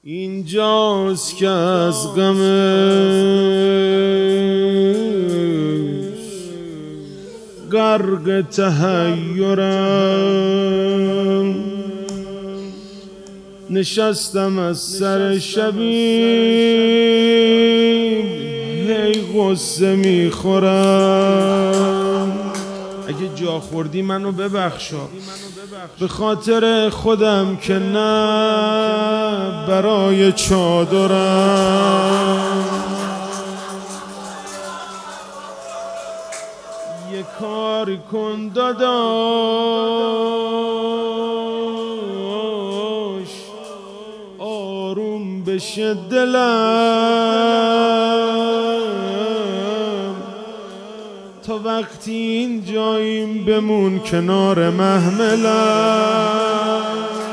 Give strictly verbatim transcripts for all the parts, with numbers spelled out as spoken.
اینجاست که از غمش غرق تحیرم، نشستم از سر شبیم هی غصه میخورم. اگه جا خوردی منو ببخشا، به خاطر خودم که نه برای چادرم. یه کاری کن داداش آروم بشه دلم، تا وقتی این جاییم بمون کنار محملم.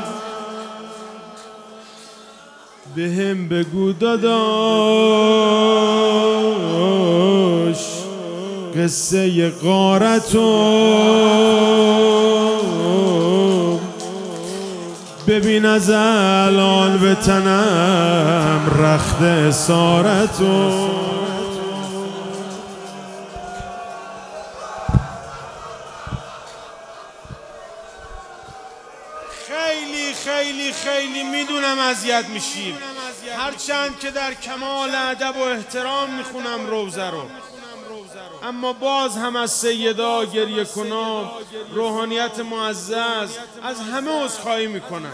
بهم بگو داداش قصه غارتو، ببین از الان به تنم رخت اسارتو. خیلی خیلی خیلی میدونم اذیت میشیم، هرچند که در کمال ادب و احترام میخونم روزه رو، اما باز هم از سیدا گریه کنام، روحانیت معزز، از همه عذرخواهی میکنم.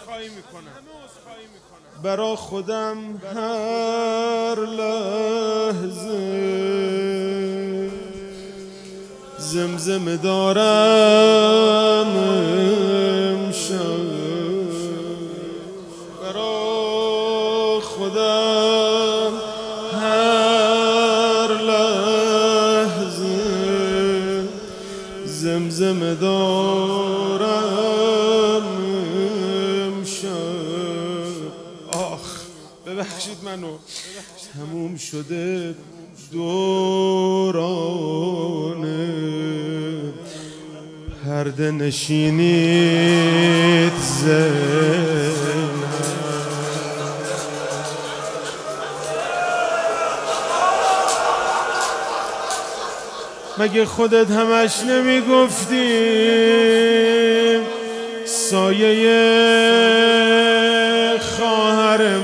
برا خودم هر لحظه زمزمه دارم امشب، برا خودم هر لحظه زمزمه دارم امشب. آخ ببخشید منو، تموم شده دورانه پرده نشینید زنم. مگه خودت همش نمیگفتی سایه خواهر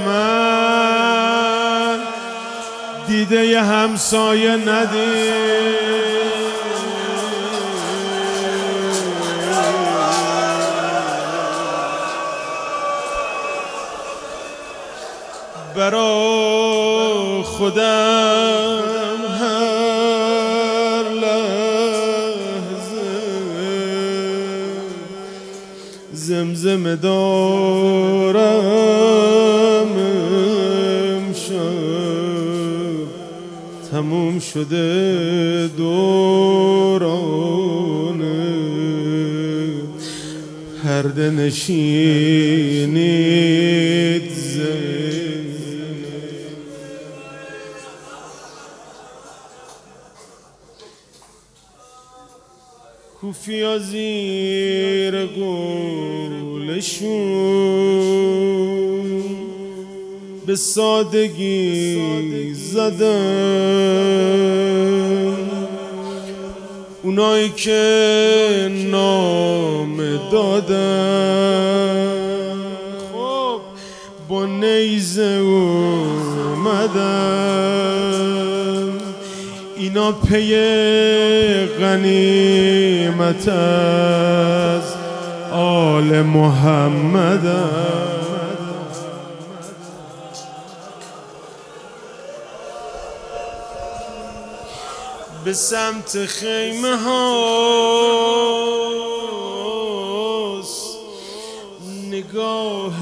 من دیده ی همسایه ندید؟ برا خودم هر لحظه زمزمه دارم امشب، تموم شده دورانه پرده نشینید زنم. کوفیا زیر قولشون به سادگی زدن، اونایی که نام دادن خب با نیزه اومدن، اینا پی غنیمت از آل محمد. به سمت خیمه هاست نگاه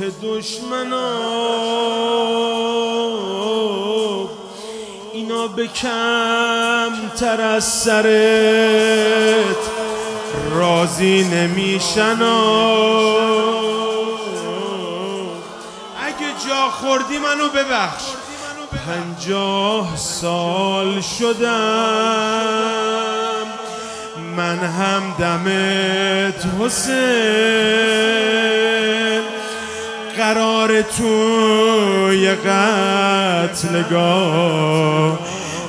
دشمنا، اینا به کم تر از سرت راضی نمیشن. اگه جا خوردی منو ببخش، پنجاه سال شدم من هم دمت حسین، قرار توی قتلگاه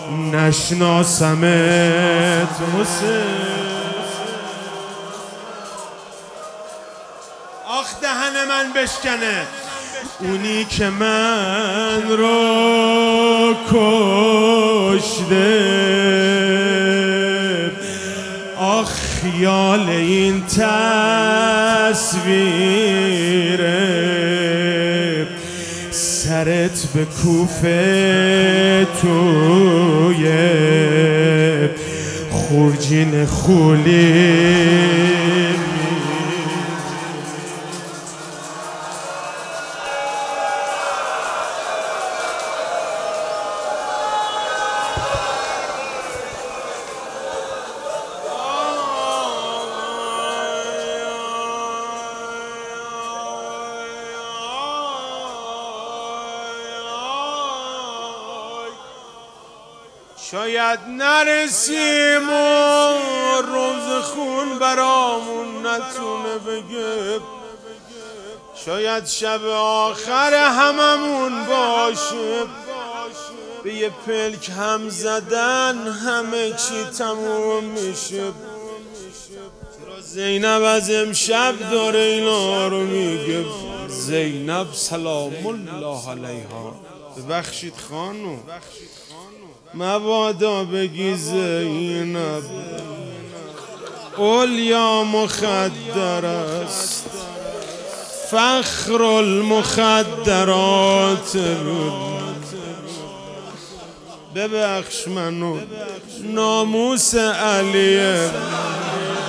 نشناسمت حسین. آخ دهن من بشکنه اونی که من رو کشته. آخ خیال این تصویره سرت به کوفه توی خورجین خولی. شاید نرسیم و روز خون برامون نتونه بگه، شاید شب آخر هممون باشه، به یه پلک هم زدن همه چی تموم میشه. چرا زینب از امشب داره اینا رو میگه؟ زینب سلام الله علیها. ببخشید خانو مبادا بگی زینب اولیا مخدر است، فخر المخدرات. ببخش منو ناموس علیه